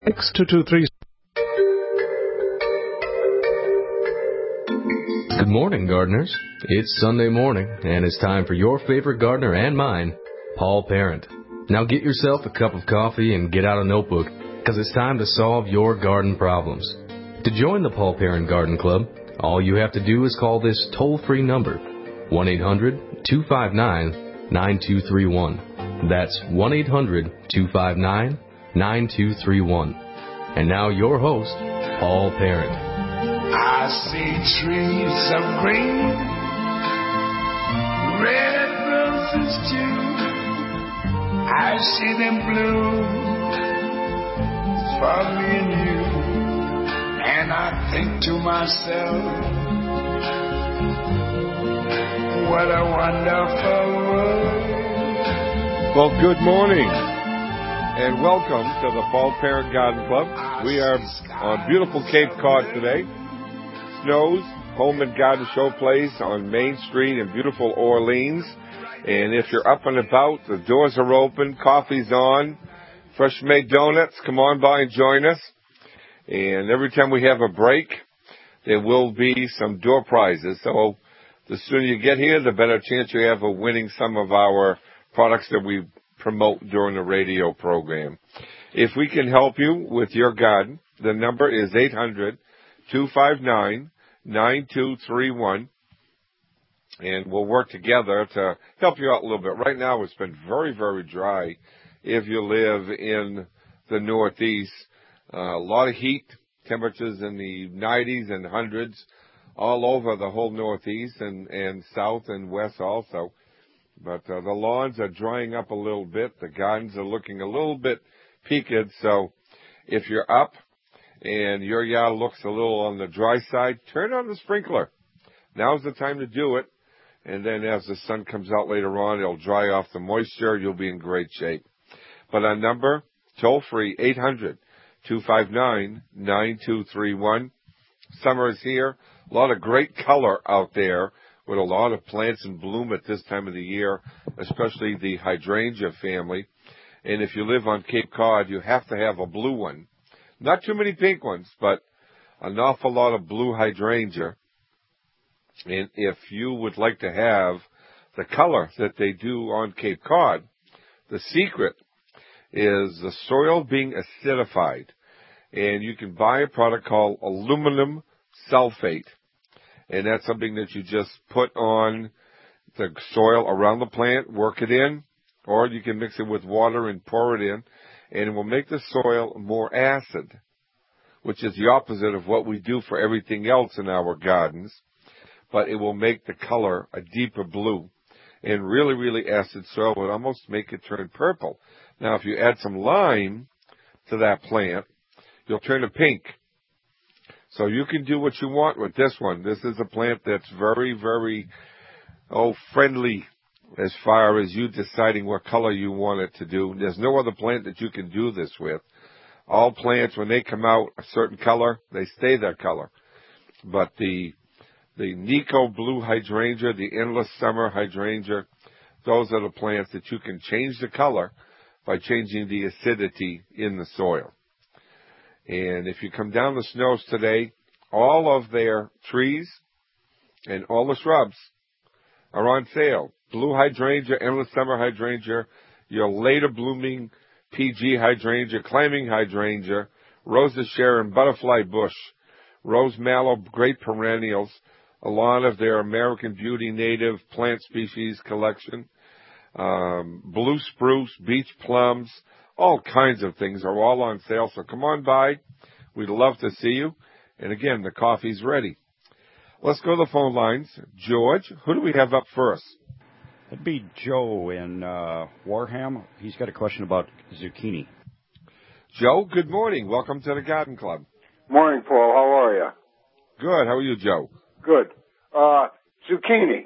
X223. Good morning, gardeners. It's Sunday morning, and it's time for your favorite gardener and mine, Paul Parent. Now get yourself a cup of coffee and get out a notebook, because it's time to solve your garden problems. To join the Paul Parent Garden Club, all you have to do is call this toll-free number, 1-800-259-9231. That's 1-800-259-9231. And now your host, Paul Parent. I see trees of green, red roses too. I see them bloom for me and you. And I think to myself, what a wonderful world. Well, good morning, and welcome to the Paul Parent Garden Club. We are on beautiful Cape Cod today. Snows, Home and Garden Showplace on Main Street in beautiful Orleans. And if you're up and about, the doors are open, coffee's on, fresh-made donuts. Come on by and join us. And every time we have a break, there will be some door prizes. So the sooner you get here, the better chance you have of winning some of our products that we promote during the radio program. If we can help you with your garden, the number is 800-259-9231, and we'll work together to help you out a little bit. Right now, it's been very, very dry if you live in the Northeast. A lot of heat, temperatures in the 90s and 100s all over the whole Northeast and South and West also. But the lawns are drying up a little bit. The gardens are looking a little bit peaked. So if you're up and your yard looks a little on the dry side, turn on the sprinkler. Now's the time to do it. And then as the sun comes out later on, it'll dry off the moisture. You'll be in great shape. But our number, toll-free, 800-259-9231. Summer is here. A lot of great color out there, with a lot of plants in bloom at this time of the year, especially the hydrangea family. And if you live on Cape Cod, you have to have a blue one. Not too many pink ones, but an awful lot of blue hydrangea. And if you would like to have the color that they do on Cape Cod, the secret is the soil being acidified. And you can buy a product called aluminum sulfate. And that's something that you just put on the soil around the plant, work it in, or you can mix it with water and pour it in, and it will make the soil more acid, which is the opposite of what we do for everything else in our gardens, but it will make the color a deeper blue. And really, really acid soil would almost make it turn purple. Now, if you add some lime to that plant, you'll turn it pink. So you can do what you want with this one. This is a plant that's very, very, friendly as far as you deciding what color you want it to do. There's no other plant that you can do this with. All plants, when they come out a certain color, they stay that color. But the Nico Blue Hydrangea, the Endless Summer Hydrangea, those are the plants that you can change the color by changing the acidity in the soil. And if you come down the snows today, all of their trees and all the shrubs are on sale. Blue hydrangea, endless summer hydrangea, your later blooming PG hydrangea, climbing hydrangea, rose of Sharon, butterfly bush, rose mallow, great perennials, a lot of their American Beauty native plant species collection, blue spruce, beach plums, all kinds of things are all on sale. So come on by. We'd love to see you. And again, the coffee's ready. Let's go to the phone lines. George, who do we have up first? It'd be Joe in Warham. He's got a question about zucchini. Joe, good morning. Welcome to the Garden Club. Morning, Paul. How are you? Good. How are you, Joe? Good. Zucchini.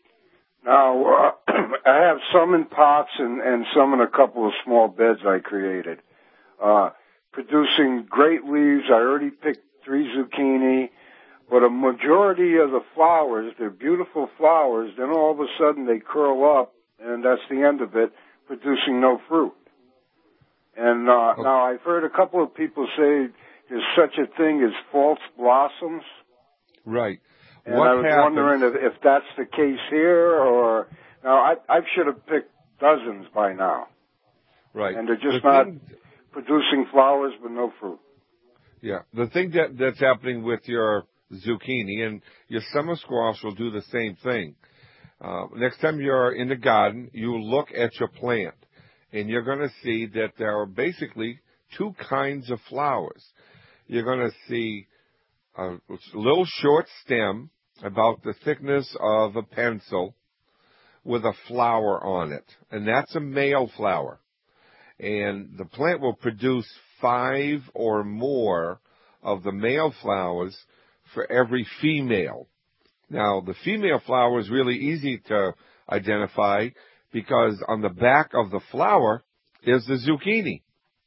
Now, I have some in pots and some in a couple of small beds I created. Producing great leaves. I already picked 3 zucchini, but a majority of the flowers, they're beautiful flowers, then all of a sudden they curl up, and that's the end of it, producing no fruit. And now I've heard a couple of people say there's such a thing as false blossoms. Right. And I was wondering if that's the case here, or now I should have picked dozens by now. Right. And they're just not producing flowers but no fruit. Yeah. The thing that's happening with your zucchini and your summer squash will do the same thing. Next time you're in the garden, you look at your plant, and you're going to see that there are basically two kinds of flowers. You're going to see a little short stem, about the thickness of a pencil, with a flower on it. And that's a male flower. And the plant will produce 5 or more of the male flowers for every female. Now, the female flower is really easy to identify because on the back of the flower is the zucchini.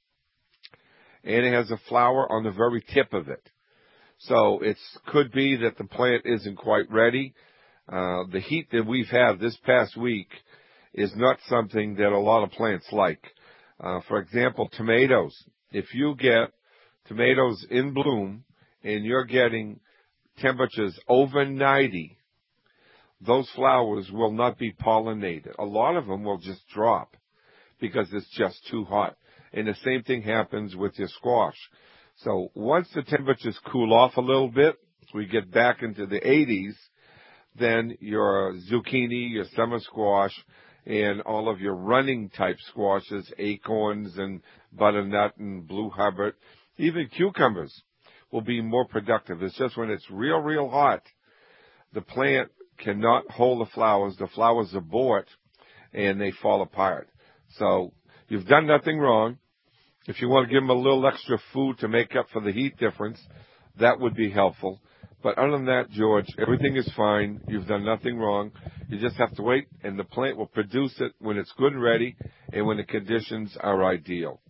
And it has a flower on the very tip of it. So it could be that the plant isn't quite ready. The heat that we've had this past week is not something that a lot of plants like. For example, tomatoes. If you get tomatoes in bloom and you're getting temperatures over 90, those flowers will not be pollinated. A lot of them will just drop because it's just too hot. And the same thing happens with your squash. So once the temperatures cool off a little bit, we get back into the 80s, then your zucchini, your summer squash, and all of your running type squashes, acorns and butternut and blue Hubbard, even cucumbers will be more productive. It's just when it's real, real hot, the plant cannot hold the flowers abort, and they fall apart. So you've done nothing wrong. If you want to give them a little extra food to make up for the heat difference, that would be helpful. But other than that, George, everything is fine. You've done nothing wrong. You just have to wait, and the plant will produce it when it's good and ready and when the conditions are ideal.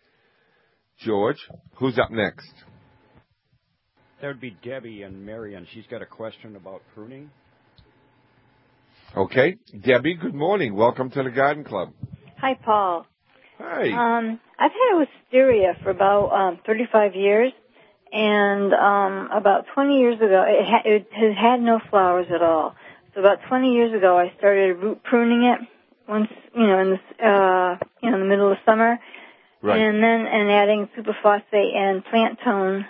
George, who's up next? That would be Debbie and Marion. She's got a question about pruning. Okay. Debbie, good morning. Welcome to the Garden Club. Hi, Paul. Hi. I've had wisteria for about 35 years, and about 20 years ago, it has had no flowers at all. So about 20 years ago, I started root pruning it once, in the middle of summer, right. and adding superphosphate and plant tone.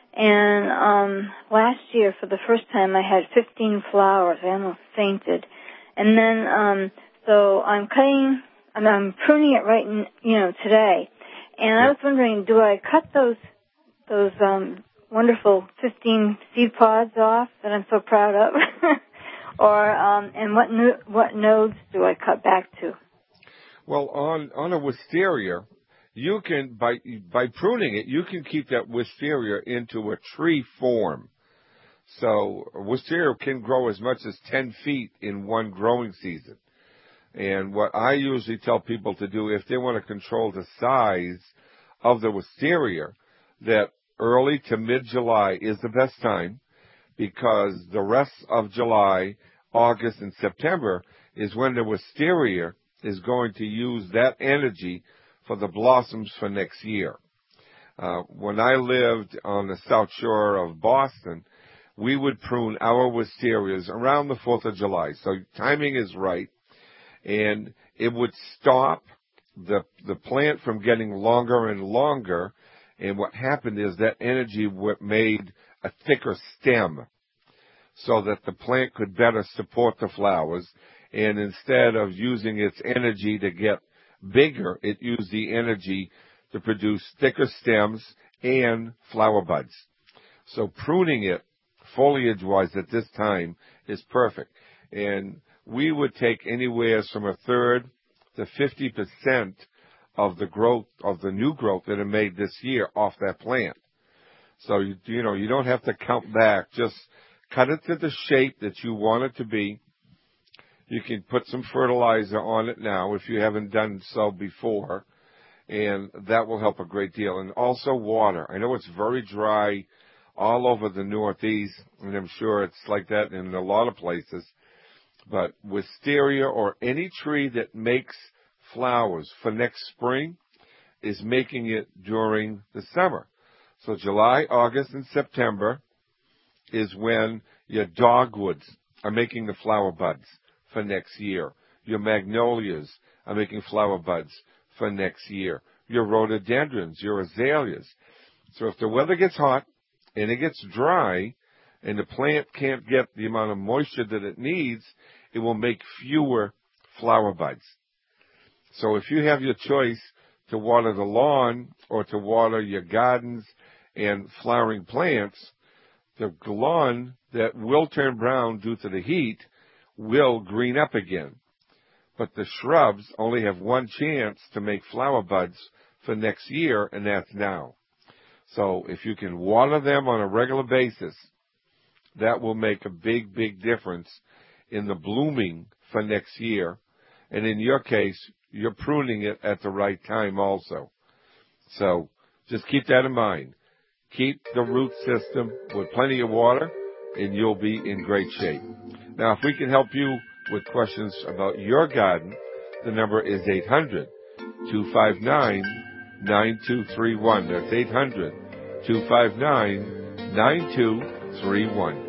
And last year, for the first time, I had 15 flowers. I almost fainted. And then, so I'm pruning it right, today. And I was wondering, do I cut those wonderful 15 seed pods off that I'm so proud of, or and what nodes do I cut back to? Well, on a wisteria, you can by pruning it, you can keep that wisteria into a tree form. So wisteria can grow as much as 10 feet in one growing season. And what I usually tell people to do, if they want to control the size of the wisteria, that early to mid-July is the best time, because the rest of July, August, and September is when the wisteria is going to use that energy for the blossoms for next year. When I lived on the South Shore of Boston, we would prune our wisterias around the 4th of July. So timing is right. And it would stop the plant from getting longer and longer. And what happened is that energy made a thicker stem so that the plant could better support the flowers. And instead of using its energy to get bigger, it used the energy to produce thicker stems and flower buds. So pruning it foliage-wise at this time is perfect. And we would take anywhere from a third to 50% of the growth, of the new growth that are made this year off that plant. So, you don't have to count back. Just cut it to the shape that you want it to be. You can put some fertilizer on it now if you haven't done so before, and that will help a great deal. And also water. I know it's very dry all over the Northeast, and I'm sure it's like that in a lot of places. But wisteria or any tree that makes flowers for next spring, is making it during the summer. So July, August, and September is when your dogwoods are making the flower buds for next year. Your magnolias are making flower buds for next year. Your rhododendrons, your azaleas. So if the weather gets hot and it gets dry and the plant can't get the amount of moisture that it needs, it will make fewer flower buds. So if you have your choice to water the lawn or to water your gardens and flowering plants, the lawn that will turn brown due to the heat will green up again. But the shrubs only have one chance to make flower buds for next year, and that's now. So if you can water them on a regular basis, that will make a big, big difference in the blooming for next year. And in your case, you're pruning it at the right time also. So just keep that in mind. Keep the root system with plenty of water, and you'll be in great shape. Now, if we can help you with questions about your garden, the number is 800-259-9231. That's 800-259-9231.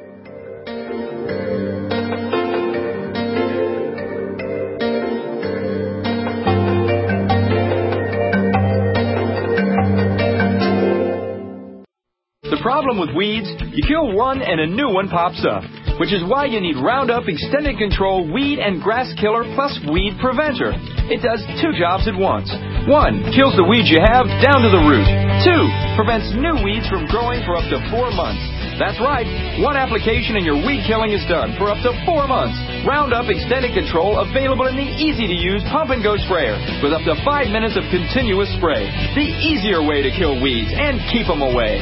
The problem with weeds, you kill one and a new one pops up, which is why you need Roundup Extended Control Weed and Grass Killer plus Weed Preventer. It does two jobs at once. 1, kills the weeds you have down to the root. 2, prevents new weeds from growing for up to 4 months. That's right, one application and your weed killing is done for up to 4 months. Roundup Extended Control available in the easy-to-use pump-and-go sprayer with up to 5 minutes of continuous spray. The easier way to kill weeds and keep them away.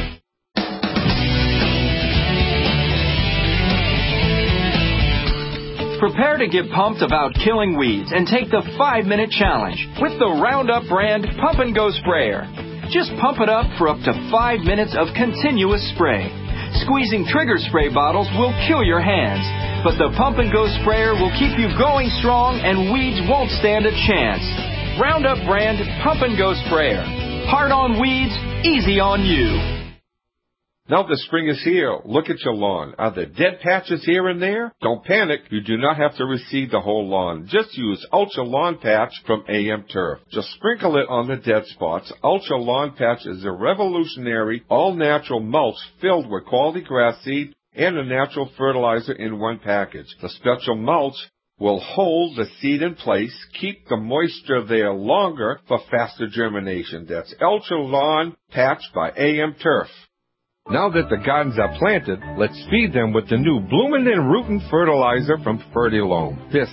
Prepare to get pumped about killing weeds and take the 5-minute challenge with the Roundup brand Pump and Go Sprayer. Just pump it up for up to 5 minutes of continuous spray. Squeezing trigger spray bottles will kill your hands, but the Pump and Go Sprayer will keep you going strong and weeds won't stand a chance. Roundup brand Pump and Go Sprayer. Hard on weeds, easy on you. Now the spring is here. Look at your lawn. Are there dead patches here and there? Don't panic. You do not have to reseed the whole lawn. Just use Ultra Lawn Patch from AM Turf. Just sprinkle it on the dead spots. Ultra Lawn Patch is a revolutionary, all-natural mulch filled with quality grass seed and a natural fertilizer in one package. The special mulch will hold the seed in place, keep the moisture there longer for faster germination. That's Ultra Lawn Patch by AM Turf. Now that the gardens are planted, let's feed them with the new Bloomin' and Rootin' Fertilizer from Fertilome. This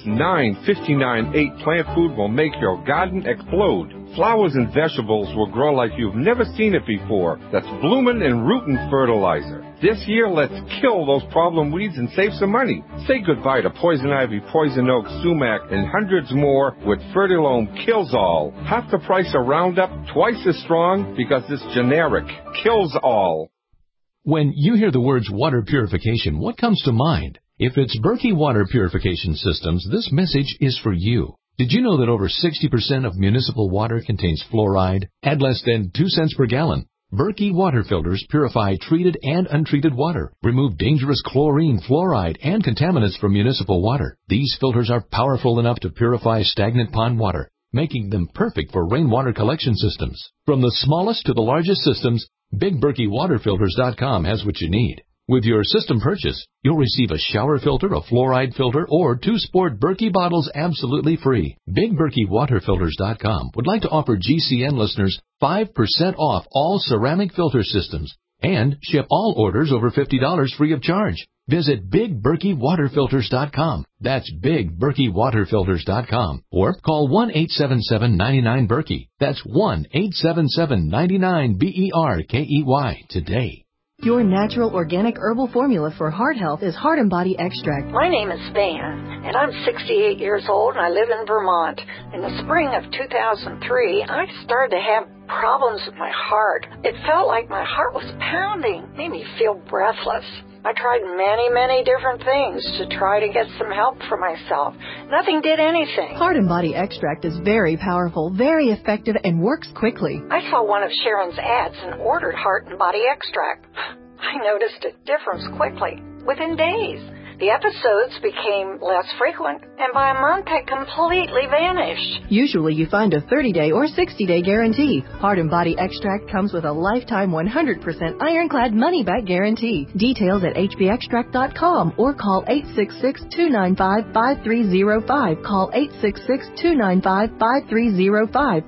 9-59-8 plant food will make your garden explode. Flowers and vegetables will grow like you've never seen it before. That's Bloomin' and Rootin' Fertilizer. This year, let's kill those problem weeds and save some money. Say goodbye to poison ivy, poison oak, sumac, and hundreds more with Fertilome Kills All. Half the price of Roundup, twice as strong because it's generic. Kills all. When you hear the words water purification, what comes to mind? If it's Berkey Water Purification Systems, this message is for you. Did you know that over 60% of municipal water contains fluoride? At less than 2 cents per gallon, Berkey water filters purify treated and untreated water, remove dangerous chlorine, fluoride, and contaminants from municipal water. These filters are powerful enough to purify stagnant pond water, making them perfect for rainwater collection systems. From the smallest to the largest systems, BigBerkeyWaterFilters.com has what you need. With your system purchase, you'll receive a shower filter, a fluoride filter, or 2 sport Berkey bottles absolutely free. BigBerkeyWaterFilters.com would like to offer GCN listeners 5% off all ceramic filter systems and ship all orders over $50 free of charge. Visit BigBerkeyWaterFilters.com. That's BigBerkeyWaterFilters.com. Or call 1-877-99-BERKEY. That's 1-877-99-BERKEY today. Your natural organic herbal formula for heart health is Heart and Body Extract. My name is Van, and I'm 68 years old, and I live in Vermont. In the spring of 2003, I started to have problems with my heart. It felt like my heart was pounding, made me feel breathless. I tried many different things to try to get some help for myself. Nothing did anything. Heart and Body Extract is very powerful, very effective, and works quickly. I saw one of Sharon's ads and ordered Heart and Body Extract. I noticed a difference quickly, within days. The episodes became less frequent, and by a month had completely vanished. Usually you find a 30-day or 60-day guarantee. Heart and Body Extract comes with a lifetime 100% ironclad money-back guarantee. Details at hbextract.com or call 866-295-5305. Call 866-295-5305.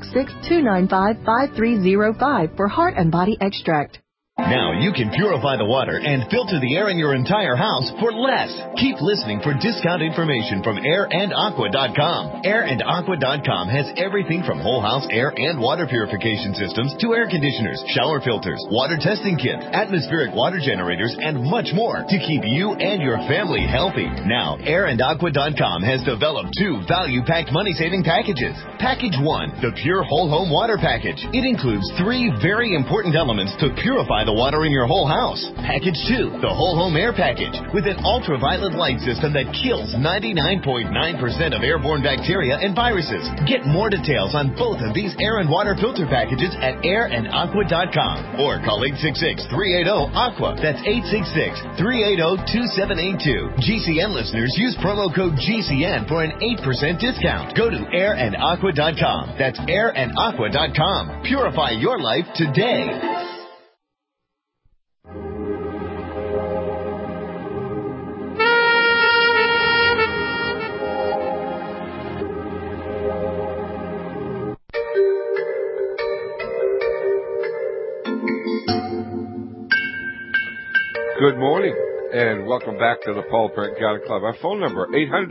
866-295-5305 for Heart and Body Extract. Now you can purify the water and filter the air in your entire house for less. Keep listening for discount information from AirandAqua.com. AirandAqua.com has everything from whole house air and water purification systems to air conditioners, shower filters, water testing kits, atmospheric water generators, and much more to keep you and your family healthy. Now, AirandAqua.com has developed 2 value-packed money-saving packages. Package 1, the Pure Whole Home Water Package. It includes 3 very important elements to purify the water in your whole house. Package 2, the Whole Home Air Package, with an ultraviolet light system that kills 99.9% of airborne bacteria and viruses. Get more details on both of these air and water filter packages at AirandAqua.com or call 866-380-AQUA. That's 866-380-2782. GCN listeners use promo code GCN for an 8% discount. Go to AirandAqua.com. That's AirandAqua.com. Purify your life today. Good morning, and welcome back to the Paul Parent Garden Club. Our phone number,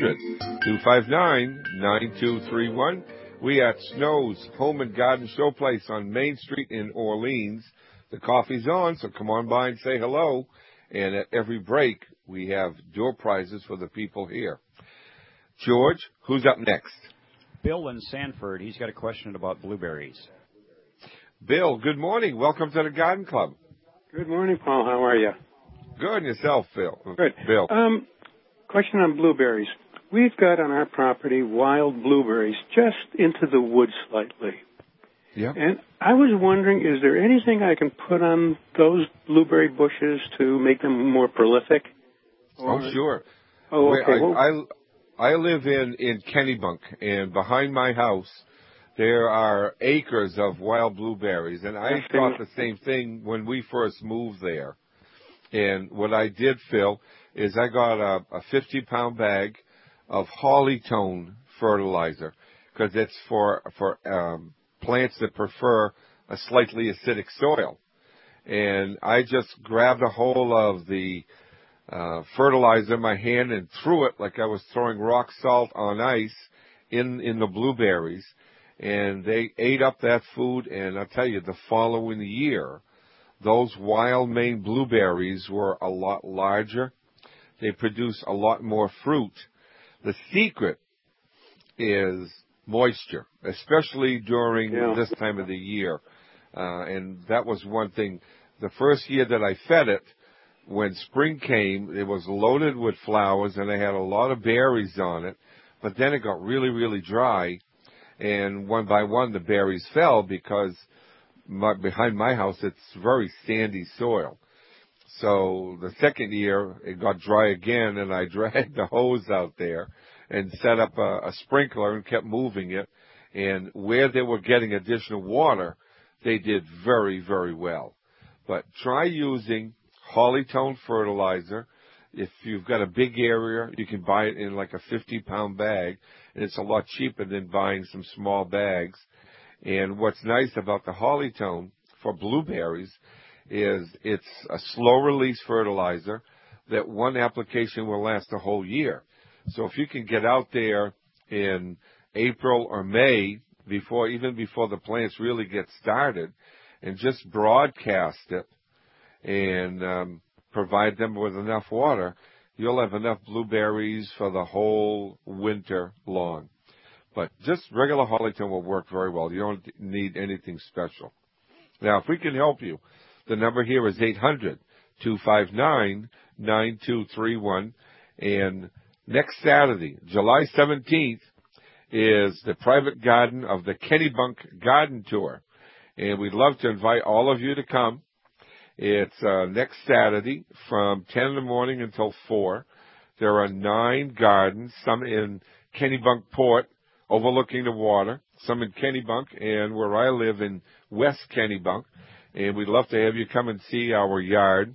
800-259-9231. We at Snow's Home and Garden Showplace on Main Street in Orleans. The coffee's on, so come on by and say hello. And at every break, we have door prizes for the people here. George, who's up next? Bill in Sanford. He's got a question about blueberries. Bill, good morning. Welcome to the Garden Club. Good morning, Paul. How are you? Good, and yourself, Phil. Good. Bill. Question on blueberries. We've got on our property wild blueberries just into the woods slightly. Yeah. And I was wondering, is there anything I can put on those blueberry bushes to make them more prolific? Oh, sure. Oh, okay. I live in Kennebunk, and behind my house there are acres of wild blueberries, and I thought the same thing when we first moved there. And what I did, Phil, is I got a 50-pound bag of Hollytone fertilizer, because it's for plants that prefer a slightly acidic soil. And I just grabbed a hold of the fertilizer in my hand and threw it like I was throwing rock salt on ice in the blueberries. And they ate up that food, and I'll tell you, the following year, those wild Maine blueberries were a lot larger. They produce a lot more fruit. The secret is moisture, especially during this time of the year. And that was one thing. The first year that I fed it, when spring came, it was loaded with flowers, and I had a lot of berries on it. But then it got really, really dry, and one by one the berries fell because behind my house, it's very sandy soil. So the second year, it got dry again, and I dragged the hose out there and set up a sprinkler and kept moving it. And where they were getting additional water, they did very, very well. But try using Hollytone fertilizer. If you've got a big area, you can buy it in like a 50-pound bag, and it's a lot cheaper than buying some small bags. And what's nice about the Hollytone for blueberries is it's a slow-release fertilizer that one application will last a whole year. So if you can get out there in April or May, even before the plants really get started, and just broadcast it and provide them with enough water, you'll have enough blueberries for the whole winter long. But just regular Harleyton will work very well. You don't need anything special. Now, if we can help you, the number here is 800-259-9231. And next Saturday, July 17th, is the private garden of the Kennebunk Garden Tour. And we'd love to invite all of you to come. It's next Saturday from 10 in the morning until 4. There are 9 gardens, some in Kennebunk Port, overlooking the water, some in Kennebunk, and where I live in West Kennebunk. And we'd love to have you come and see our yard.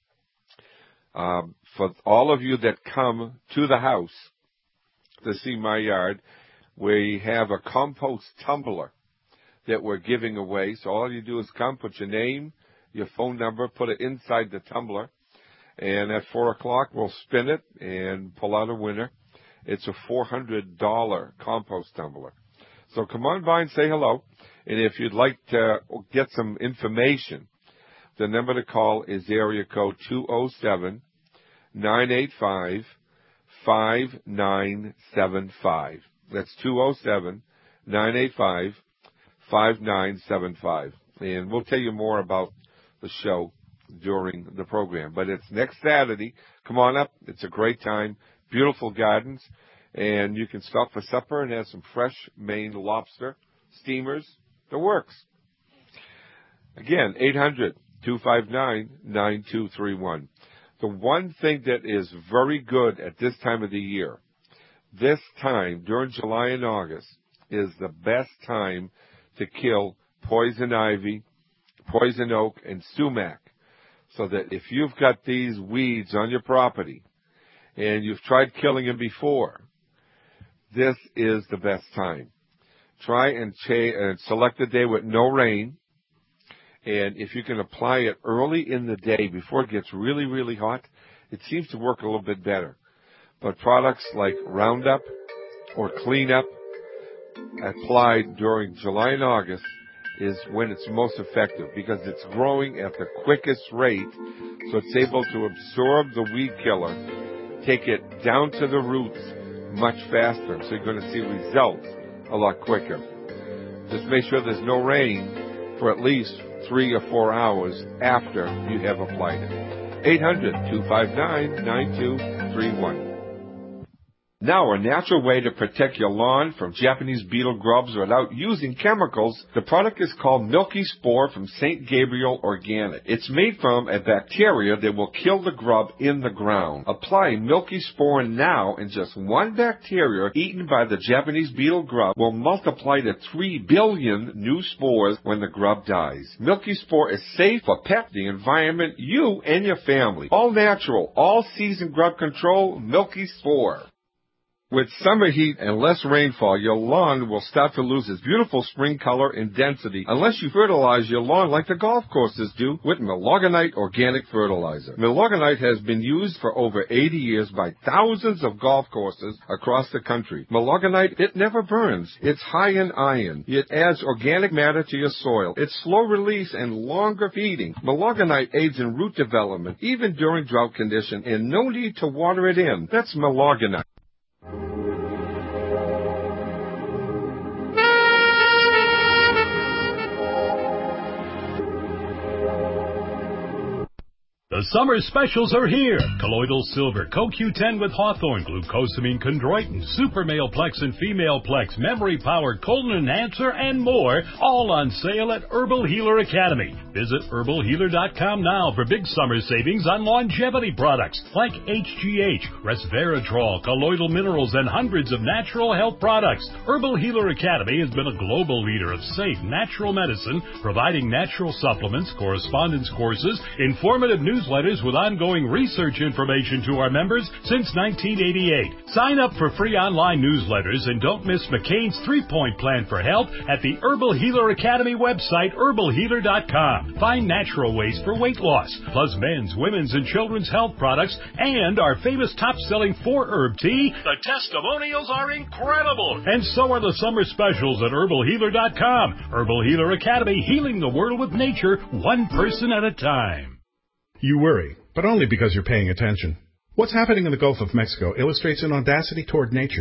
For all of you that come to the house to see my yard, we have a compost tumbler that we're giving away. So all you do is come, put your name, your phone number, put it inside the tumbler, and at 4 o'clock we'll spin it and pull out a winner. It's a $400 compost tumbler. So come on by and say hello. And if you'd like to get some information, the number to call is area code 207-985-5975. That's 207-985-5975. And we'll tell you more about the show during the program. But it's next Saturday. Come on up. It's a great time. Beautiful gardens. And you can stop for supper and have some fresh Maine lobster, steamers, the works. Again, 800-259-9231. The one thing that is very good at this time of the year, this time during July and August, is the best time to kill poison ivy, poison oak, and sumac. So that if you've got these weeds on your property and you've tried killing them before, this is the best time. Try and select a day with no rain. And if you can apply it early in the day before it gets really, really hot, it seems to work a little bit better. But products like Roundup or Cleanup applied during July and August is when it's most effective because it's growing at the quickest rate, so it's able to absorb the weed killer, take it down to the roots much faster, so you're going to see results a lot quicker. Just make sure there's no rain for at least 3 or 4 hours after you have applied it. 800-259-9231. Now, a natural way to protect your lawn from Japanese beetle grubs without using chemicals. The product is called Milky Spore from St. Gabriel Organic. It's made from a bacteria that will kill the grub in the ground. Apply Milky Spore now, and just one bacteria eaten by the Japanese beetle grub will multiply to 3 billion new spores when the grub dies. Milky Spore is safe for pet, the environment, you, and your family. All natural, all season grub control, Milky Spore. With summer heat and less rainfall, your lawn will start to lose its beautiful spring color and density unless you fertilize your lawn like the golf courses do with Milorganite organic fertilizer. Milorganite has been used for over 80 years by thousands of golf courses across the country. Milorganite, it never burns. It's high in iron. It adds organic matter to your soil. It's slow release and longer feeding. Milorganite aids in root development, even during drought condition, and no need to water it in. That's Milorganite. The summer specials are here. Colloidal Silver, CoQ10 with Hawthorne, Glucosamine Chondroitin, Super Maleplex and Femaleplex, Memory Power, Colon Enhancer, and more, all on sale at Herbal Healer Academy. Visit herbalhealer.com now for big summer savings on longevity products like HGH, Resveratrol, colloidal minerals, and hundreds of natural health products. Herbal Healer Academy has been a global leader of safe, natural medicine, providing natural supplements, correspondence courses, informative newsletters with ongoing research information to our members since 1988. Sign up for free online newsletters and don't miss McCain's 3-point plan for health at the Herbal Healer Academy website, herbalhealer.com. Find natural ways for weight loss, plus men's, women's, and children's health products, and our famous top-selling 4-herb tea. The testimonials are incredible, and so are the summer specials at herbalhealer.com. Herbal Healer Academy, healing the world with nature, one person at a time. You worry, but only because you're paying attention. What's happening in the Gulf of Mexico illustrates an audacity toward nature.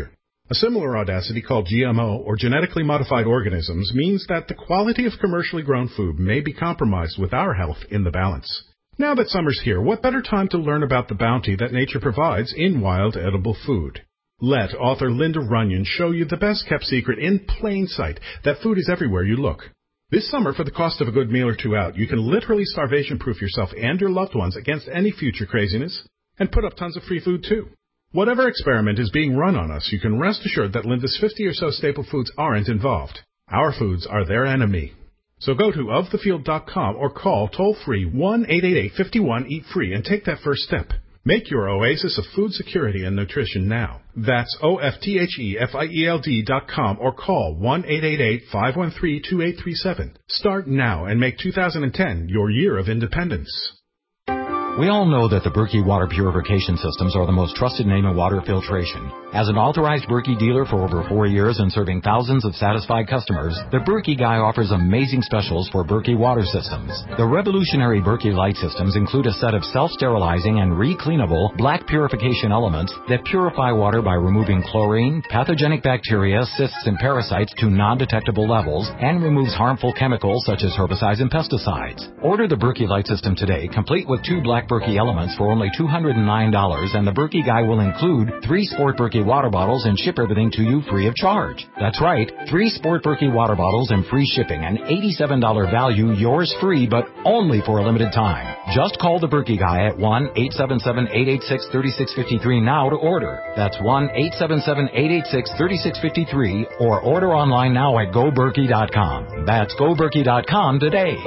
A similar audacity called GMO, or genetically modified organisms, means that the quality of commercially grown food may be compromised with our health in the balance. Now that summer's here, what better time to learn about the bounty that nature provides in wild edible food? Let author Linda Runyon show you the best-kept secret in plain sight, that food is everywhere you look. This summer, for the cost of a good meal or two out, you can literally starvation-proof yourself and your loved ones against any future craziness, and put up tons of free food, too. Whatever experiment is being run on us, you can rest assured that Linda's 50 or so staple foods aren't involved. Our foods are their enemy. So go to ofthefield.com or call toll-free 1-888-51-EAT-FREE and take that first step. Make your oasis of food security and nutrition now. That's OFTHEFIELD.com or call 1-888-513-2837. Start now and make 2010 your year of independence. We all know that the Berkey water purification systems are the most trusted name in water filtration. As an authorized Berkey dealer for over 4 years and serving thousands of satisfied customers, the Berkey Guy offers amazing specials for Berkey water systems. The revolutionary Berkey light systems include a set of self-sterilizing and re-cleanable black purification elements that purify water by removing chlorine, pathogenic bacteria, cysts, and parasites to non-detectable levels, and removes harmful chemicals such as herbicides and pesticides. Order the Berkey light system today, complete with 2 black Berkey elements for only $209, and the Berkey Guy will include 3 Sport Berkey water bottles and ship everything to you free of charge. That's right, 3 Sport Berkey water bottles and free shipping, an $87 value, yours free, but only for a limited time. Just call the Berkey Guy at 1-877-886-3653 now to order. That's 1-877-886-3653, or order online now at GoBerkey.com. That's GoBerkey.com today.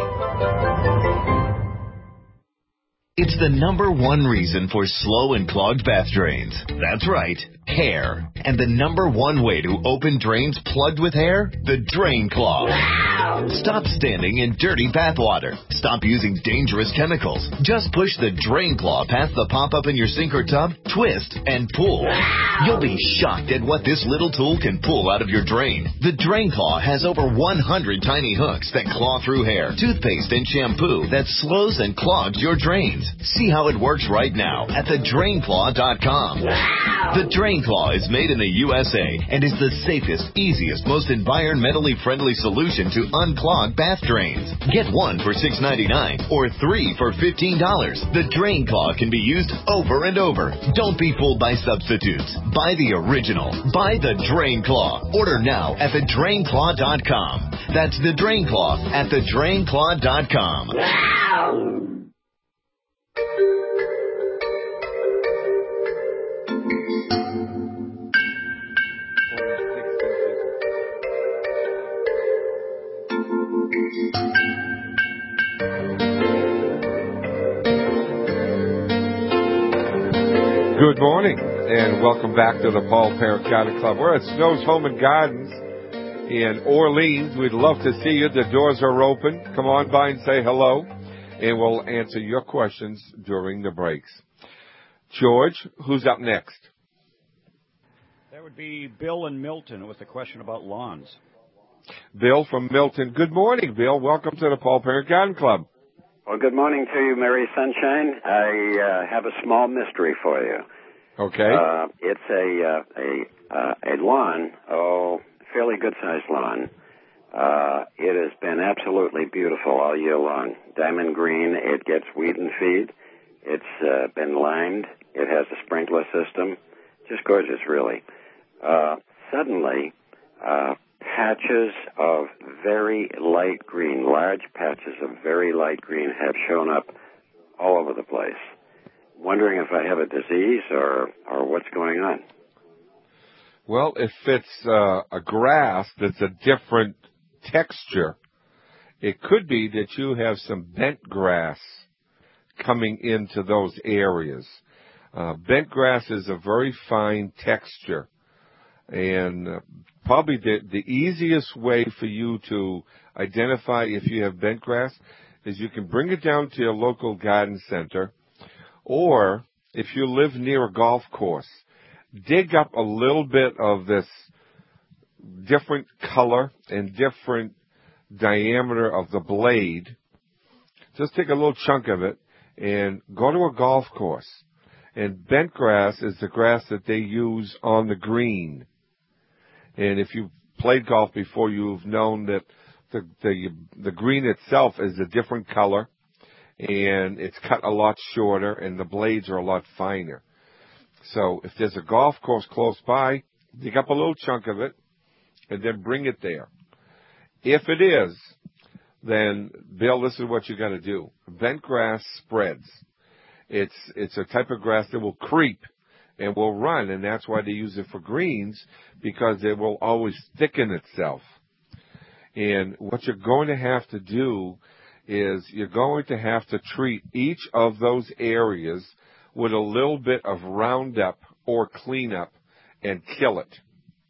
It's the #1 reason for slow and clogged bath drains. That's right, hair. And the #1 way to open drains plugged with hair? The Drain Claw. Stop standing in dirty bath water. Stop using dangerous chemicals. Just push the Drain Claw past the pop-up in your sink or tub, twist, and pull. You'll be shocked at what this little tool can pull out of your drain. The Drain Claw has over 100 tiny hooks that claw through hair, toothpaste, and shampoo that slows and clogs your drains. See how it works right now at thedrainclaw.com. The Drain Claw is made in the USA and is the safest, easiest, most environmentally friendly solution to unclog bath drains. Get 1 for $6.99 or 3 for $15. The Drain Claw can be used over and over. Don't be fooled by substitutes. Buy the original. Buy the Drain Claw. Order now at thedrainclaw.com. That's the Drain Claw at thedrainclaw.com. Good morning, and welcome back to the Paul Parent Garden Club. We're at Snow's Home and Gardens in Orleans. We'd love to see you. The doors are open. Come on by and say hello, and we'll answer your questions during the breaks. George, who's up next? That would be Bill in Milton with a question about lawns. Bill from Milton. Good morning, Bill. Welcome to the Paul Parent Garden Club. Well, good morning to you, Mary Sunshine. I have a small mystery for you. Okay. It's a lawn, fairly good-sized lawn. It has been absolutely beautiful all year long. Diamond green. It gets weed and feed. It's been limed. It has a sprinkler system. Just gorgeous, really. Suddenly, patches of very light green, large patches of very light green have shown up all over the place. Wondering if I have a disease or what's going on. Well, if it's a grass that's a different texture, it could be that you have some bent grass coming into those areas. Bent grass is a very fine texture, and probably the easiest way for you to identify if you have bent grass is you can bring it down to your local garden center, or if you live near a golf course, dig up a little bit of this different color and different diameter of the blade. Just take a little chunk of it and go to a golf course. And bent grass is the grass that they use on the green. And if you've played golf before, you've known that the green itself is a different color, and it's cut a lot shorter, and the blades are a lot finer. So if there's a golf course close by, dig up a little chunk of it, and then bring it there. If it is, then, Bill, this is what you got to do. Bent grass spreads. It's a type of grass that will creep and will run, and that's why they use it for greens, because it will always thicken itself. And what you're going to have to do is you're going to have to treat each of those areas with a little bit of Roundup or cleanup and kill it.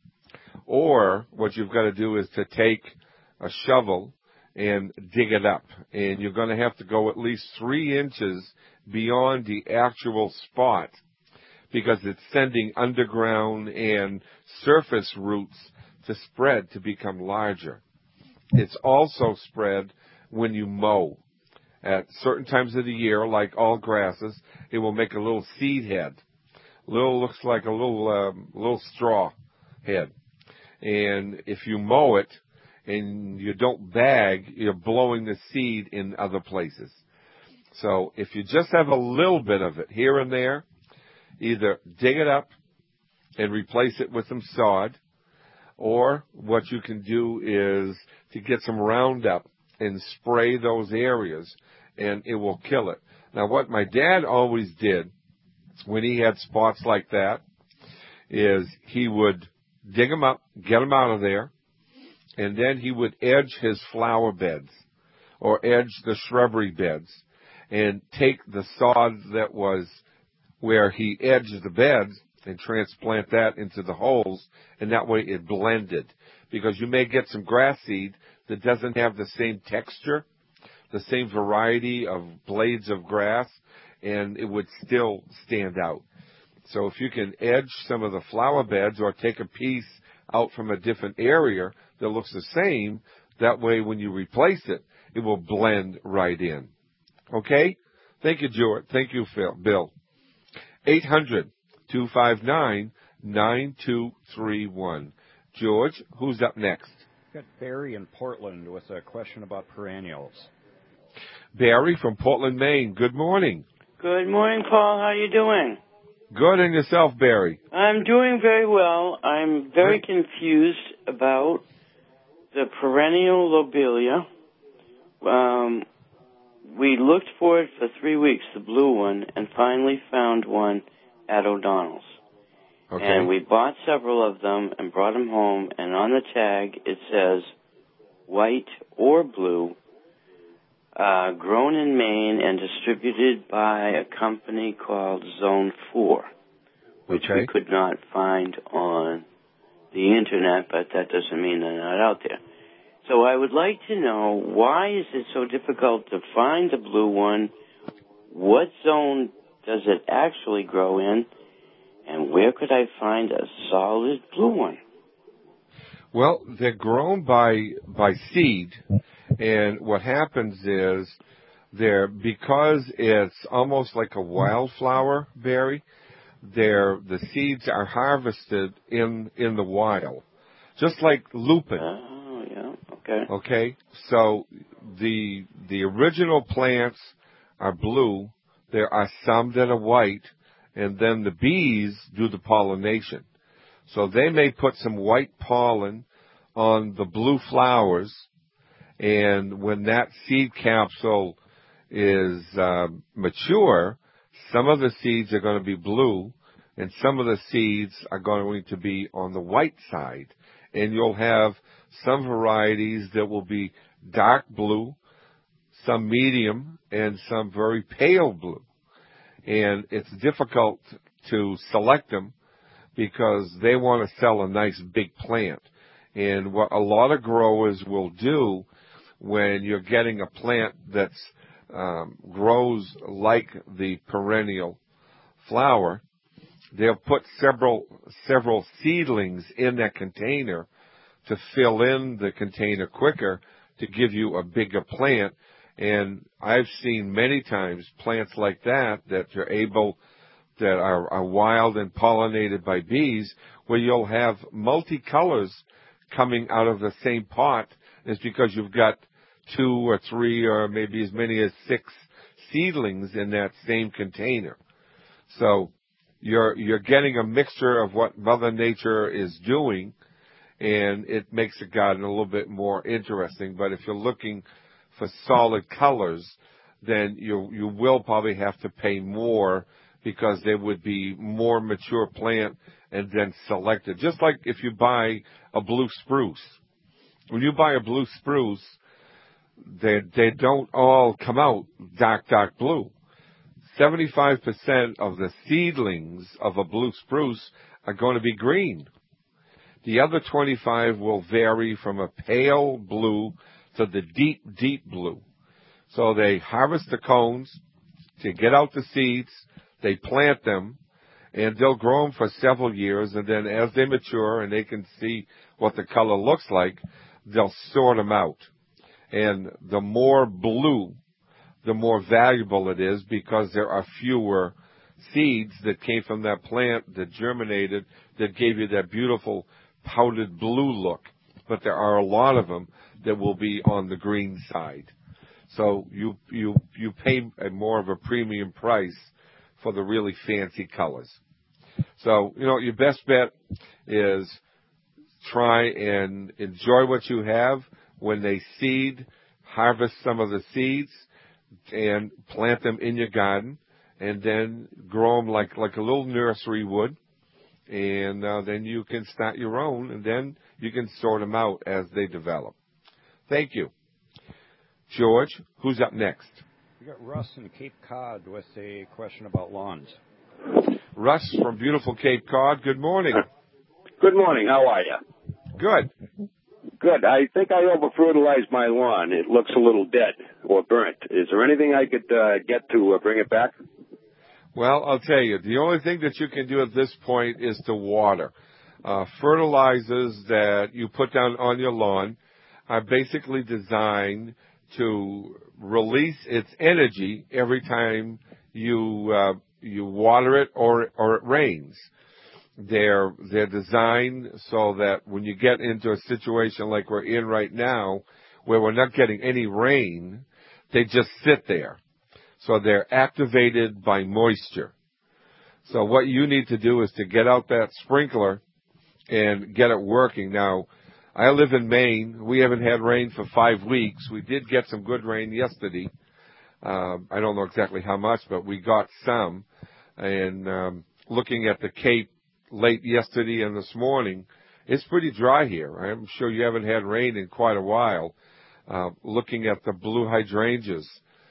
Or what you've got to do is to take a shovel and dig it up. And you're going to have to go at least 3 inches beyond the actual spot, because it's sending underground and surface roots to spread to become larger. It's also spread when you mow. At certain times of the year, like all grasses, it will make a little seed head. Looks like a little straw head. And if you mow it and you don't bag, you're blowing the seed in other places. So if you just have a little bit of it here and there, either dig it up and replace it with some sod, or what you can do is to get some Roundup and spray those areas, and it will kill it. Now, what my dad always did when he had spots like that is he would dig them up, get them out of there, and then he would edge his flower beds or edge the shrubbery beds and take the sod that was where he edged the beds and transplant that into the holes, and that way it blended. Because you may get some grass seed that doesn't have the same texture, the same variety of blades of grass, and it would still stand out. So if you can edge some of the flower beds or take a piece out from a different area that looks the same, that way when you replace it, it will blend right in. Okay? Thank you, George. Thank you, Bill. 800-259-9231. George, who's up next? Got Barry in Portland with a question about perennials. Barry from Portland, Maine. Good morning. Good morning, Paul. How are you doing? Good, and yourself, Barry? I'm doing very well. I'm very confused about the perennial lobelia. We looked for it for 3 weeks, the blue one, and finally found one at O'Donnell's. Okay. And we bought several of them and brought them home, and on the tag it says white or blue, grown in Maine and distributed by a company called Zone 4, which we could not find on the Internet, but that doesn't mean they're not out there. So I would like to know, why is it so difficult to find the blue one? What zone does it actually grow in? And where could I find a solid blue one? Well, they're grown by seed, and what happens is because it's almost like a wildflower berry, the seeds are harvested in the wild, just like lupin. Oh, yeah, okay. Okay, so the original plants are blue. There are some that are white, and then the bees do the pollination. So they may put some white pollen on the blue flowers, and when that seed capsule is mature, some of the seeds are going to be blue, and some of the seeds are going to be on the white side. And you'll have some varieties that will be dark blue, some medium, and some very pale blue. And it's difficult to select them because they want to sell a nice big plant. And what a lot of growers will do when you're getting a plant that's grows like the perennial flower, they'll put several seedlings in that container to fill in the container quicker to give you a bigger plant. And I've seen many times plants like that you're able that are wild and pollinated by bees, where you'll have multicolors coming out of the same pot, is because you've got 2 or 3 or maybe as many as 6 seedlings in that same container. So you're getting a mixture of what Mother Nature is doing, and it makes the garden a little bit more interesting. But if you're looking for solid colors, then you will probably have to pay more, because there would be more mature plant and then selected. Just like if you buy a blue spruce. When you buy a blue spruce, they don't all come out dark blue. 75% of the seedlings of a blue spruce are going to be green. The other 25 will vary from a pale blue to the deep blue. So they harvest the cones, they get out the seeds, they plant them, and they'll grow them for several years, and then as they mature and they can see what the color looks like, they'll sort them out. And the more blue, the more valuable it is, because there are fewer seeds that came from that plant that germinated that gave you that beautiful powdered blue look. But there are a lot of them that will be on the green side. So you pay more of a premium price for the really fancy colors. So, your best bet is try and enjoy what you have. When they seed, harvest some of the seeds and plant them in your garden, and then grow them like a little nursery would. And then you can start your own, and then you can sort them out as they develop. Thank you. George, who's up next? We got Russ in Cape Cod with a question about lawns. Russ from beautiful Cape Cod. Good morning. Good morning. How are you? Good. Good. I think I over-fertilized my lawn. It looks a little dead or burnt. Is there anything I could get to bring it back? Well, I'll tell you, the only thing that you can do at this point is to water. Fertilizers that you put down on your lawn are basically designed to release its energy every time you water it or it rains. They're designed so that when you get into a situation like we're in right now, where we're not getting any rain, they just sit there. So they're activated by moisture. So what you need to do is to get out that sprinkler and get it working. Now, I live in Maine. We haven't had rain for 5 weeks. We did get some good rain yesterday. I don't know exactly how much, but we got some. And looking at the Cape late yesterday and this morning, it's pretty dry here. I'm sure you haven't had rain in quite a while. Looking at the blue hydrangeas,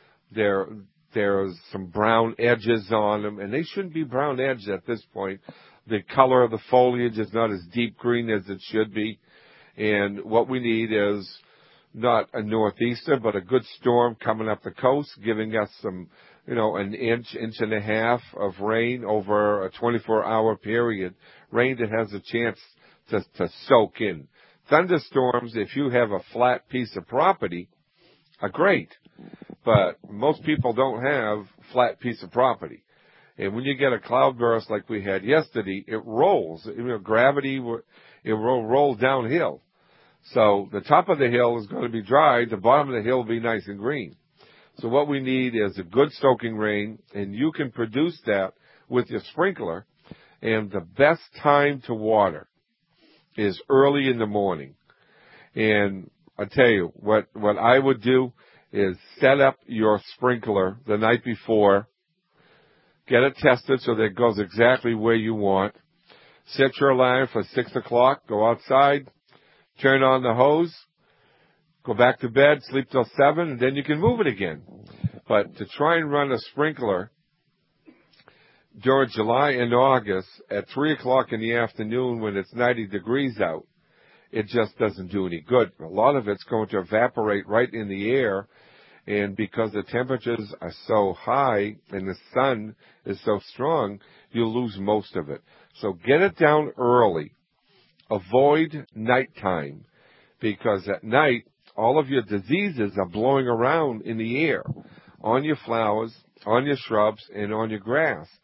there's some brown edges on them, and they shouldn't be brown edged at this point. The color of the foliage is not as deep green as it should be. And what we need is not a northeaster, but a good storm coming up the coast, giving us some, an inch and a half of rain over a 24-hour period. Rain that has a chance to soak in. Thunderstorms, if you have a flat piece of property, are great. But most people don't have a flat piece of property. And when you get a cloudburst like we had yesterday, it rolls. Gravity, it will roll downhill. So the top of the hill is going to be dry. The bottom of the hill will be nice and green. So what we need is a good soaking rain, and you can produce that with your sprinkler. And the best time to water is early in the morning. And I tell you, what I would do is set up your sprinkler the night before, get it tested so that it goes exactly where you want, set your alarm for 6 o'clock, go outside, turn on the hose, go back to bed, sleep till 7, and then you can move it again. But to try and run a sprinkler during July and August at 3 o'clock in the afternoon when it's 90 degrees out, it just doesn't do any good. A lot of it's going to evaporate right in the air, and because the temperatures are so high and the sun is so strong, you'll lose most of it. So get it down early. Avoid nighttime, because at night, all of your diseases are blowing around in the air, on your flowers, on your shrubs, and on your grass.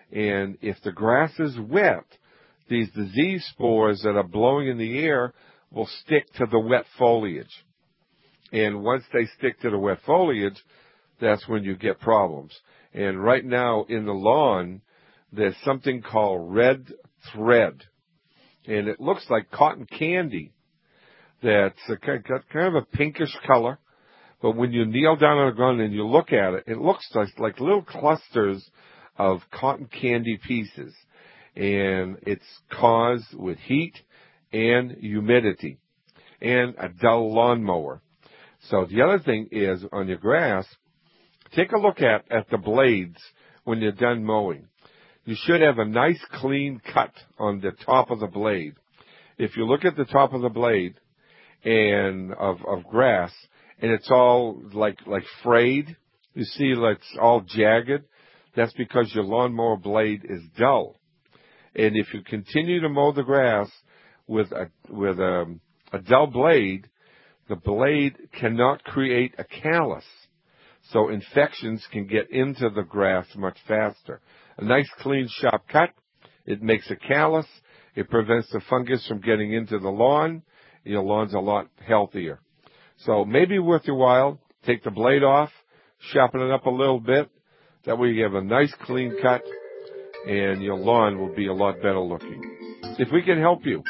And if the grass is wet, these disease spores that are blowing in the air will stick to the wet foliage. And once they stick to the wet foliage, that's when you get problems. And right now in the lawn, there's something called red thread. And it looks like cotton candy. That's kind of a pinkish color. But when you kneel down on the ground and you look at it, it looks like little clusters of cotton candy pieces. And it's caused with heat and humidity and a dull lawnmower. So the other thing is on your grass, take a look at the blades when you're done mowing. You should have a nice clean cut on the top of the blade. If you look at the top of the blade and of grass and it's all like frayed, you see it's all jagged, that's because your lawnmower blade is dull. And if you continue to mow the grass with a dull blade, the blade cannot create a callus. So infections can get into the grass much faster. A nice, clean, sharp cut, it makes a callus. It prevents the fungus from getting into the lawn. Your lawn's a lot healthier. So maybe worth your while, take the blade off, sharpen it up a little bit. That way you have a nice, clean cut, and your lawn will be a lot better looking. If we can help you,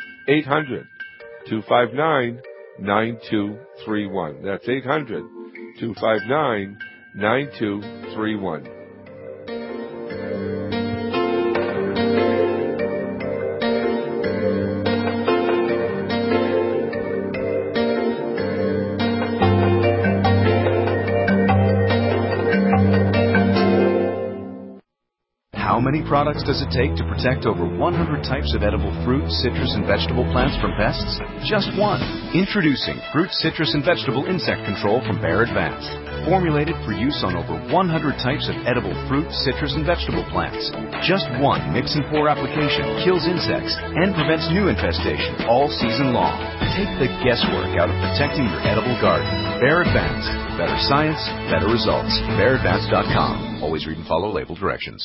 800-259-9231. That's 800-259-9231. How many products does it take to protect over 100 types of edible fruit, citrus, and vegetable plants from pests? Just one. Introducing Fruit, Citrus, and Vegetable Insect Control from Bayer Advanced. Formulated for use on over 100 types of edible fruit, citrus, and vegetable plants. Just one mix and pour application kills insects and prevents new infestation all season long. Take the guesswork out of protecting your edible garden. Bayer Advanced. Better science, better results. BayerAdvanced.com. Always read and follow label directions.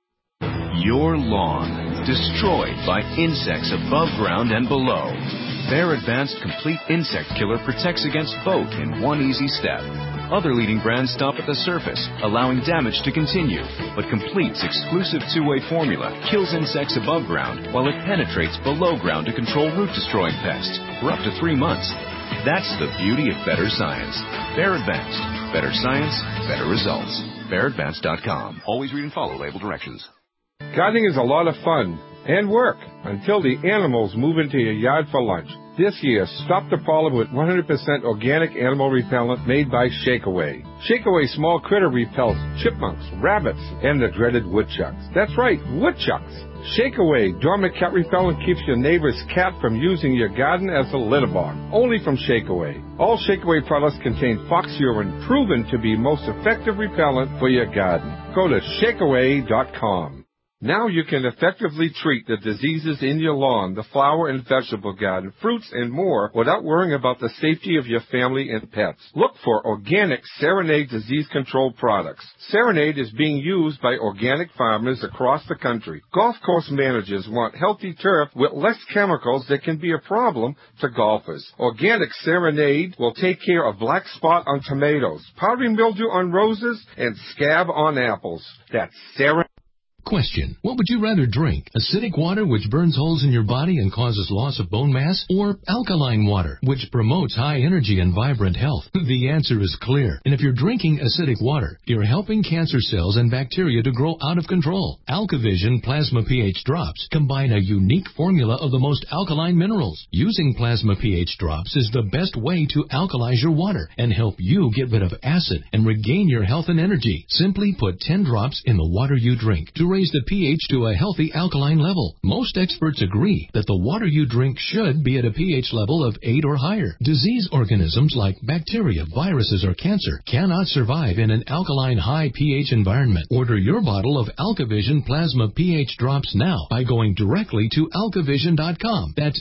Your lawn destroyed by insects above ground and below. Bayer Advanced Complete Insect Killer protects against both in one easy step. Other leading brands stop at the surface, allowing damage to continue, but Complete's exclusive two-way formula kills insects above ground while it penetrates below ground to control root-destroying pests for up to 3 months. That's the beauty of better science. Bayer Advanced. Better science, better results. BayerAdvanced.com. Always read and follow label directions. Gardening is a lot of fun and work until the animals move into your yard for lunch. This year, stop the problem with 100% organic animal repellent made by Shakeaway. Shakeaway small critter repels chipmunks, rabbits, and the dreaded woodchucks. That's right, woodchucks. Shakeaway dormant cat repellent keeps your neighbor's cat from using your garden as a litter box. Only from Shakeaway. All Shakeaway products contain fox urine, proven to be most effective repellent for your garden. Go to shakeaway.com. Now you can effectively treat the diseases in your lawn, the flower and vegetable garden, fruits, and more without worrying about the safety of your family and pets. Look for organic Serenade disease control products. Serenade is being used by organic farmers across the country. Golf course managers want healthy turf with less chemicals that can be a problem to golfers. Organic Serenade will take care of black spot on tomatoes, powdery mildew on roses, and scab on apples. That's Serenade. Question. What would you rather drink? Acidic water, which burns holes in your body and causes loss of bone mass? Or alkaline water, which promotes high energy and vibrant health? The answer is clear. And if you're drinking acidic water, you're helping cancer cells and bacteria to grow out of control. AlkaVision Plasma pH Drops combine a unique formula of the most alkaline minerals. Using Plasma pH Drops is the best way to alkalize your water and help you get rid of acid and regain your health and energy. Simply put 10 drops in the water you drink to raise the pH to a healthy alkaline level. Most experts agree that the water you drink should be at a pH level of 8 or higher. Disease organisms like bacteria, viruses, or cancer cannot survive in an alkaline high pH environment. Order your bottle of AlkaVision Plasma pH Drops now by going directly to alkavision.com. That's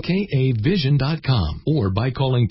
ALKAvision.com. Or by calling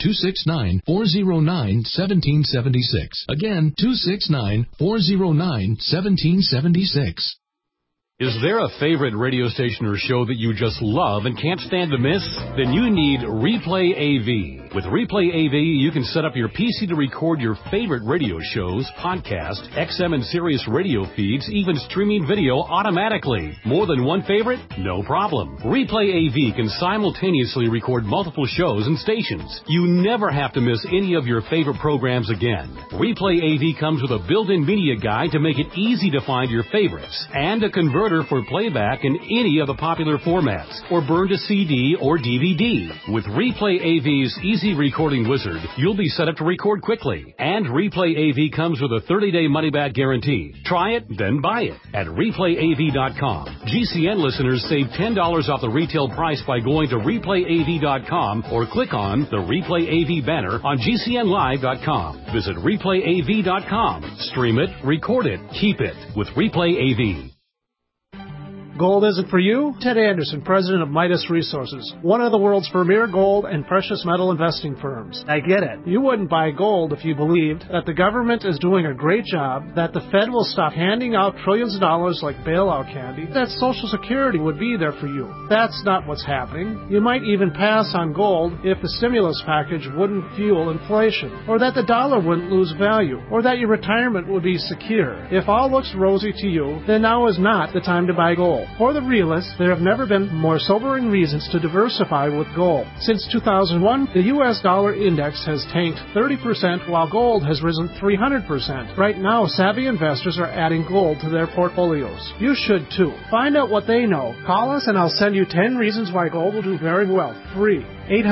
269-409-1776. Again, 269-409-1776. Is there a favorite radio station or show that you just love and can't stand to miss? Then you need Replay AV. With Replay AV, you can set up your PC to record your favorite radio shows, podcasts, XM and Sirius radio feeds, even streaming video automatically. More than one favorite? No problem. Replay AV can simultaneously record multiple shows and stations. You never have to miss any of your favorite programs again. Replay AV comes with a built-in media guide to make it easy to find your favorites and a converter for playback in any of the popular formats or burn to CD or DVD. With Replay AV's Easy Recording Wizard, you'll be set up to record quickly. And Replay AV comes with a 30-day money-back guarantee. Try it, then buy it at ReplayAV.com. GCN listeners save $10 off the retail price by going to ReplayAV.com or click on the Replay AV banner on GCNLive.com. Visit ReplayAV.com. Stream it, record it, keep it with Replay AV. Gold isn't for you? Ted Anderson, president of Midas Resources, one of the world's premier gold and precious metal investing firms. I get it. You wouldn't buy gold if you believed that the government is doing a great job, that the Fed will stop handing out trillions of dollars like bailout candy, that Social Security would be there for you. That's not what's happening. You might even pass on gold if the stimulus package wouldn't fuel inflation, or that the dollar wouldn't lose value, or that your retirement would be secure. If all looks rosy to you, then now is not the time to buy gold. For the realists, there have never been more sobering reasons to diversify with gold. Since 2001, the U.S. dollar index has tanked 30% while gold has risen 300%. Right now, savvy investors are adding gold to their portfolios. You should too. Find out what they know. Call us and I'll send you 10 reasons why gold will do very well. Free.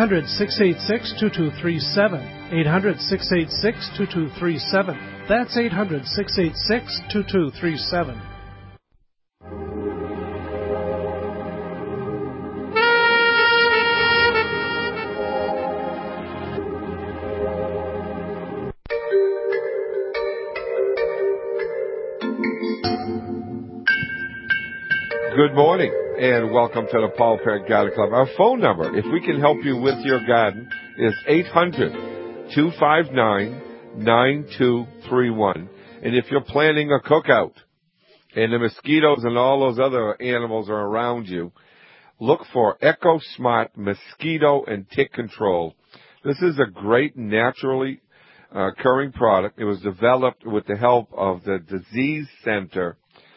800-686-2237. 800-686-2237. That's 800-686-2237. Good morning, and welcome to the Paul Parent Garden Club. Our phone number, if we can help you with your garden, is 800-259-9231. And if you're planning a cookout, and the mosquitoes and all those other animals are around you, look for EcoSmart Mosquito and Tick Control. This is a great naturally occurring product. It was developed with the help of the Disease Center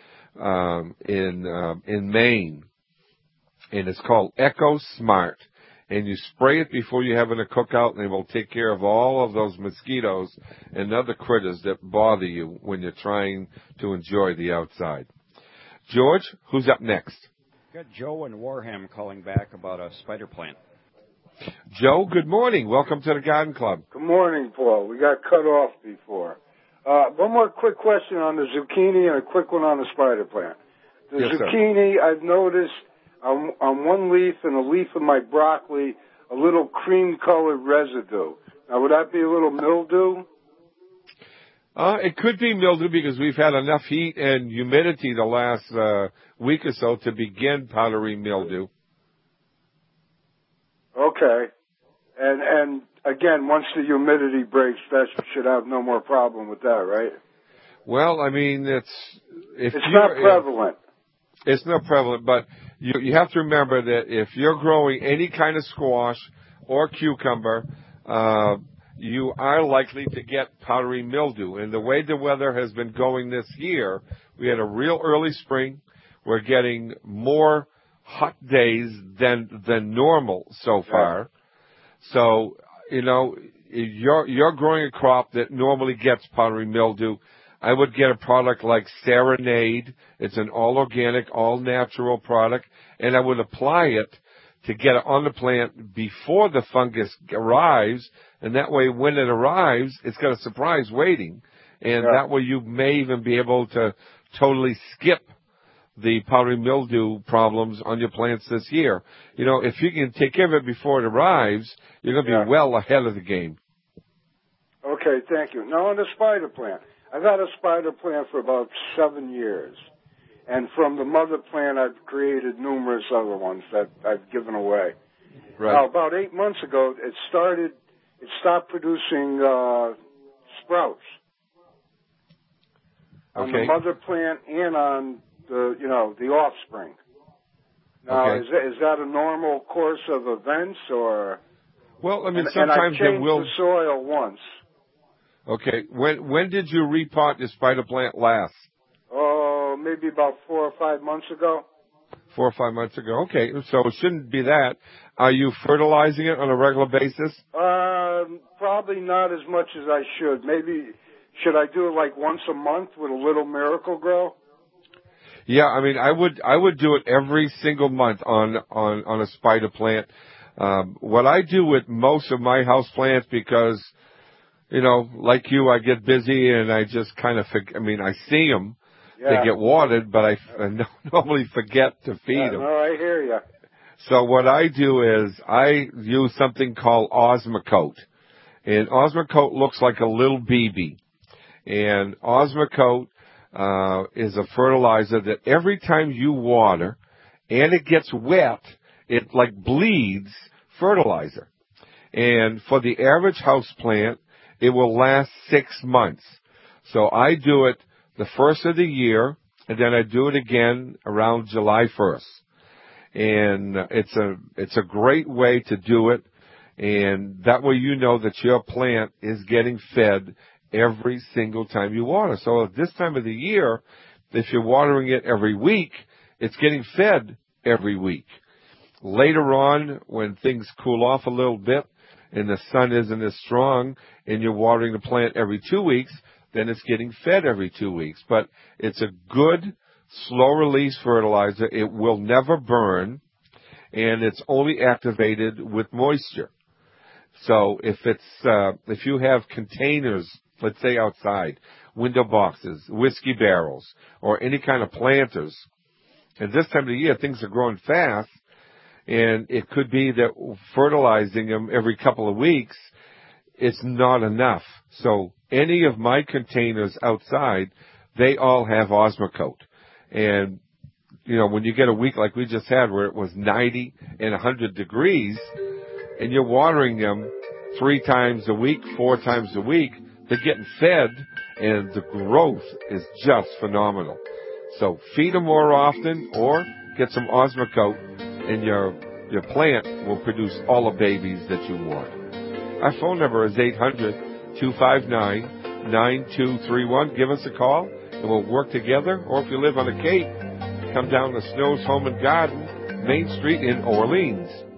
in Maine, and it's called EcoSmart, and you spray it before you have a cookout, and it will take care of all of those mosquitoes and other critters that bother you when you're trying to enjoy the outside. George, who's up next? Got Joe in Warham calling back about a spider plant. Joe, good morning. Welcome to the Garden Club. Good morning, Paul. We got cut off before. One more quick question on the zucchini and a quick one on the spider plant. The zucchini, sir. I've noticed on one leaf and a leaf of my broccoli, a little cream-colored residue. Now, would that be a little mildew? It could be mildew because we've had enough heat and humidity the last week or so to begin powdery mildew. Okay. And again, once the humidity breaks, that should have no more problem with that, right? Well, I mean, it's not prevalent. It's not prevalent, but you have to remember that if you're growing any kind of squash or cucumber, you are likely to get powdery mildew. And the way the weather has been going this year, we had a real early spring. We're getting more hot days than normal so far. So, you know, you're growing a crop that normally gets powdery mildew. I would get a product like Serenade. It's an all-organic, all-natural product, and I would apply it to get it on the plant before the fungus arrives, and that way when it arrives, it's got a surprise waiting, and that way you may even be able to totally skip the powdery mildew problems on your plants this year. You know, if you can take care of it before it arrives, you're going to be well ahead of the game. Okay, thank you. Now on the spider plant. I've had a spider plant for about 7 years. And from the mother plant, I've created numerous other ones that I've given away. Right. Now, about 8 months ago, it stopped producing sprouts. On the mother plant and on the offspring. Now, is that a normal course of events, or? Well, I mean, and sometimes I changed it will. the soil once. Okay. When did you repot your spider plant last? Oh, maybe about 4 or 5 months ago. 4 or 5 months ago. Okay, so it shouldn't be that. Are you fertilizing it on a regular basis? Probably not as much as I should. Maybe, should I do it like once a month with a little Miracle-Gro? Yeah, I mean, I would do it every single month on a spider plant. What I do with most of my house plants, because, like you, I get busy and I just kind of I see them. Yeah. They get watered, but I normally forget to feed them. No, I hear you. So what I do is I use something called Osmocote. And Osmocote looks like a little BB. And Osmocote is a fertilizer that every time you water and it gets wet, it like bleeds fertilizer. And for the average house plant, it will last 6 months. So I do it the first of the year, and then I do it again around July 1st. And it's a great way to do it, and that way you know that your plant is getting fed every single time you water. So at this time of the year, if you're watering it every week, it's getting fed every week. Later on, when things cool off a little bit and the sun isn't as strong and you're watering the plant every 2 weeks, then it's getting fed every 2 weeks. But it's a good, slow-release fertilizer. It will never burn, and it's only activated with moisture. So if you have containers, let's say outside, window boxes, whiskey barrels, or any kind of planters, and this time of the year things are growing fast, and it could be that fertilizing them every couple of weeks, it's not enough. So any of my containers outside, they all have Osmocote. And, when you get a week like we just had where it was 90 and 100 degrees, and you're watering them 3 times a week, 4 times a week, they're getting fed, and the growth is just phenomenal. So feed them more often, or get some Osmocote, and your plant will produce all the babies that you want. Our phone number is 800-259-9231. Give us a call, and we'll work together. Or if you live on the Cape, come down to Snow's Home and Garden, Main Street in Orleans.